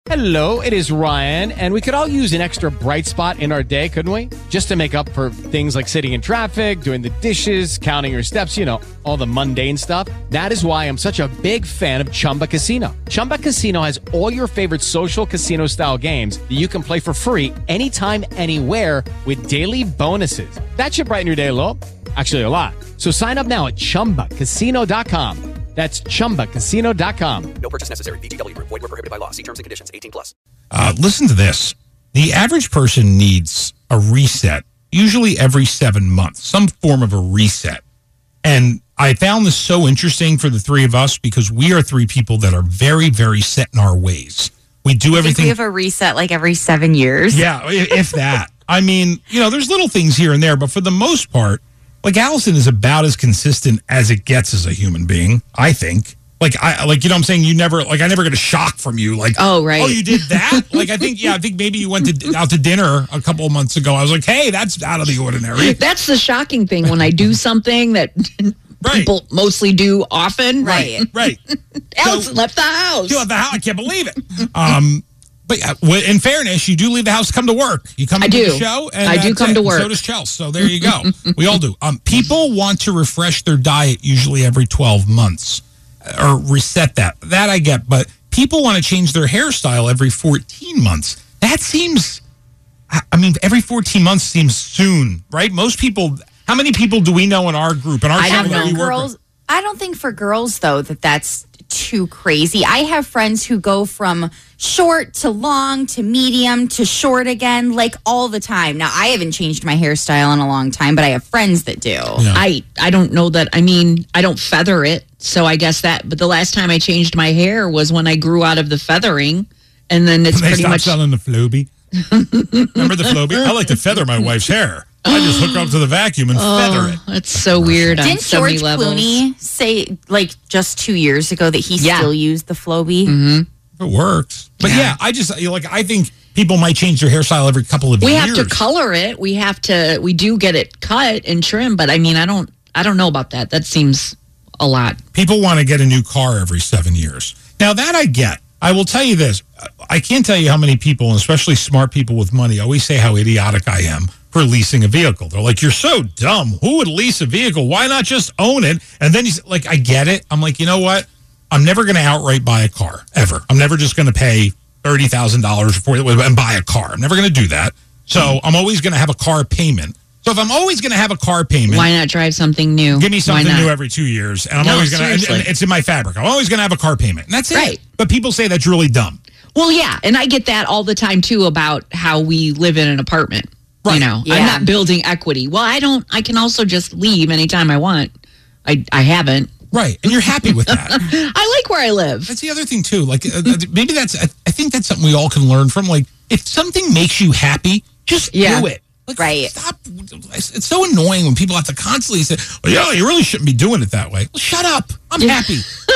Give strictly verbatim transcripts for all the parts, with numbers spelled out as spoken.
Hello, it is Ryan, and we could all use an extra bright spot in our day, couldn't we? Just to make up for things like sitting in traffic, doing the dishes, counting your steps, you know, all the mundane stuff. That is why I'm such a big fan of Chumba Casino. Chumba Casino has all your favorite social casino-style games that you can play for free anytime, anywhere with daily bonuses. That should brighten your day a little. Actually, a lot. So sign up now at chumba casino dot com. That's chumba casino dot com. No purchase necessary. V G W Group. Void where prohibited by law. See terms and conditions. eighteen plus. Uh, listen to this. The average person needs a reset, usually every seven months, some form of a reset. And I found this so interesting for the three of us because we are three people that are very, very set in our ways. We do everything. I think we have a reset like every seven years. Yeah, if that. I mean, you know, there's little things here and there, but for the most part, like Allison is about as consistent as it gets as a human being, I think. Like, I like, you know what I'm saying? You never, like, I never get a shock from you. Like, oh, right. Oh, you did that? Like, I think, yeah, I think maybe you went to, out to dinner a couple of months ago. I was like, hey, that's out of the ordinary. That's the shocking thing when I do something that right. people mostly do often. Right, right. Allison so, left the house. You left the house. I can't believe it. Um, But in fairness, you do leave the house to come to work. You come to the show, and I do come it. to work. So does Chelsea. So there you go. We all do. Um, people want to refresh their diet usually every twelve months or reset that. That I get. But people want to change their hairstyle every fourteen months. That seems, I mean, every fourteen months seems soon, right? Most people, how many people do we know in our group? In our I show don't that know we work girls. with? I don't think for girls, though, that that's too crazy. I have friends who go from short to long to medium to short again, like all the time. Now, I haven't changed my hairstyle in a long time, but I have friends that do. Yeah. I, I don't know that. I mean, I don't feather it. So I guess that, but the last time I changed my hair was when I grew out of the feathering. And then it's when pretty they much selling the Flowbee. Remember the Flowbee? I like to feather my wife's hair. I just hook her up to the vacuum and oh, feather it. That's so weird. Didn't on so George many levels. Clooney say, like, just two years ago that he yeah. still used the Flowbee? Mm-hmm. It works. But yeah. yeah, I just, like, I think people might change their hairstyle every couple of we years. We have to color it. We have to, we do get it cut and trimmed. But I mean, I don't, I don't know about that. That seems a lot. People want to get a new car every seven years. Now, that I get. I will tell you this. I can't tell you how many people, and especially smart people with money, always say how idiotic I am for leasing a vehicle. They're like, you're so dumb. Who would lease a vehicle? Why not just own it? And then he's like, I get it. I'm like, you know what? I'm never going to outright buy a car, ever. I'm never just going to pay thirty thousand dollars for it and buy a car. I'm never going to do that. So I'm always going to have a car payment. So if I'm always going to have a car payment, why not drive something new? Give me something new every two years, and I'm no, always going to. And, and it's in my fabric. I'm always going to have a car payment, and that's it. Right. But people say that's really dumb. Well, yeah, and I get that all the time too about how we live in an apartment. Right. You know, yeah. I'm not building equity. Well, I don't. I can also just leave anytime I want. I I haven't. Right, and you're happy with that. I like where I live. That's the other thing too. Like uh, maybe that's. I think that's something we all can learn from. Like if something makes you happy, just yeah. do it. Like, right. Stop. It's so annoying when people have to constantly say, well, yeah, you really shouldn't be doing it that way. Well, shut up. I'm yeah. happy.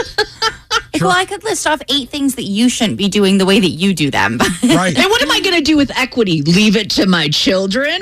Like, well, I could list off eight things that you shouldn't be doing the way that you do them. Right. And what am I going to do with equity? Leave it to my children?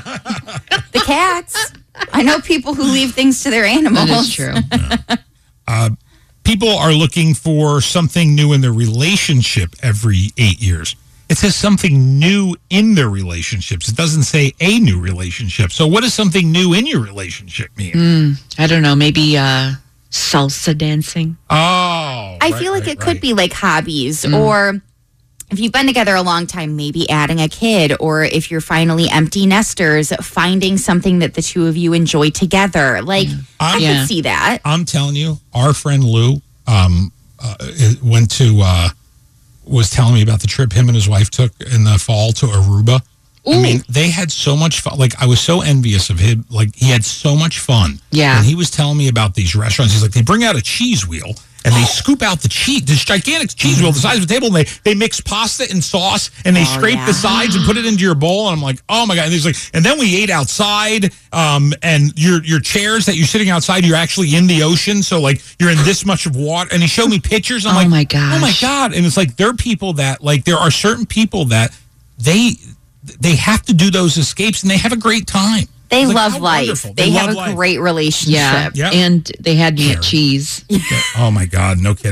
The cats. I know people who leave things to their animals. That is true. Yeah. Uh, people are looking for something new in their relationship every eight years. It says something new in their relationships. It doesn't say a new relationship. So what does something new in your relationship mean? Mm, I don't know. Maybe uh, salsa dancing. Oh. I right, feel like right, it could right. be like hobbies Mm. or if you've been together a long time, maybe adding a kid, or if you're finally empty nesters, finding something that the two of you enjoy together. Like, Mm. I I'm- could Yeah. see that. I'm telling you, our friend Lou um, uh, went to, uh, was telling me about the trip him and his wife took in the fall to Aruba. Ooh. I mean, they had so much fun. Like, I was so envious of him. Like, he had so much fun. Yeah. And he was telling me about these restaurants. He's like, they bring out a cheese wheel and they scoop out the cheese, this gigantic cheese wheel the size of a table, and they, they mix pasta and sauce and they Oh, scrape yeah. the sides and put it into your bowl. And I'm like, oh my God. And he's like, and then we ate outside, um, and your your chairs that you're sitting outside, you're actually in the ocean. So like you're in this much of water. And he showed me pictures. I'm Oh, like, my gosh. oh my God. And it's like, there are people that, like, there are certain people that they they have to do those escapes and they have a great time. They It's like, love how life. wonderful. They, have love a life. great relationship. Yeah. Yep. And they had me Sure. at cheese. Oh my God, no kidding.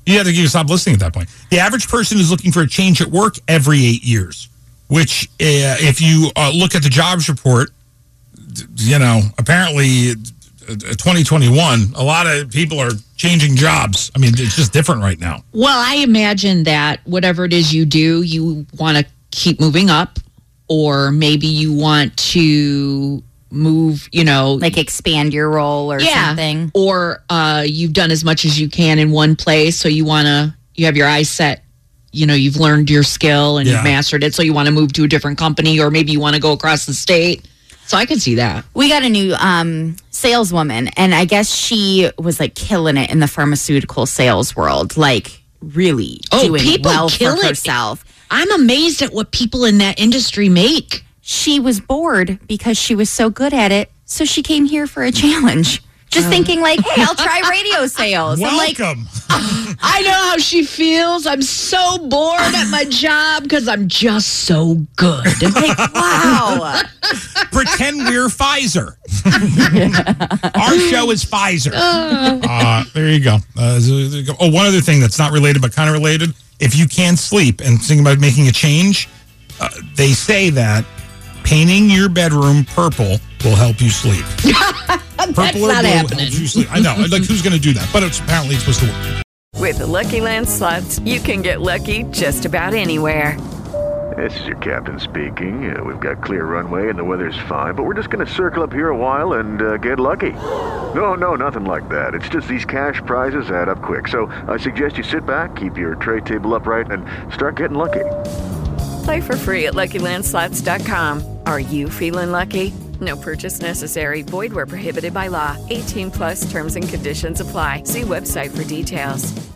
You have to you stop listening at that point. The average person is looking for a change at work every eight years, which uh, if you uh, look at the jobs report, you know, apparently uh, twenty twenty-one, a lot of people are changing jobs. I mean, it's just different right now. Well, I imagine that whatever it is you do, you want to keep moving up, or maybe you want to move, you know, like expand your role or yeah, something. Or uh, you've done as much as you can in one place, so you want to, you have your eyes set, you know, you've learned your skill and Yeah. you've mastered it, so you want to move to a different company, or maybe you want to go across the state. So I can see that. We got a new um, saleswoman, and I guess she was like killing it in the pharmaceutical sales world, like really Oh, doing people well for kill it. herself. I'm amazed at what people in that industry make. She was bored because she was so good at it, so she came here for a challenge. Just thinking like, hey, I'll try radio sales. I'm like, Welcome. I know how she feels. I'm so bored at my job because I'm just so good. like, wow. Pretend we're Pfizer. Our show is Pfizer. Uh, there you go. Uh, oh, one other thing that's not related but kind of related. If you can't sleep and thinking about making a change, uh, they say that painting your bedroom purple will help you sleep. Purple or not blue happening. helps you sleep. I know. Like, who's going to do that? But it's apparently it's supposed to work. With the Lucky Land Slots, you can get lucky just about anywhere. This is your captain speaking. Uh, we've got clear runway and the weather's fine, but we're just going to circle up here a while and uh, get lucky. No, no, nothing like that. It's just these cash prizes add up quick. So I suggest you sit back, keep your tray table upright, and start getting lucky. Play for free at Lucky Land Slots dot com. Are you feeling lucky? No purchase necessary. Void where prohibited by law. eighteen plus terms and conditions apply. See website for details.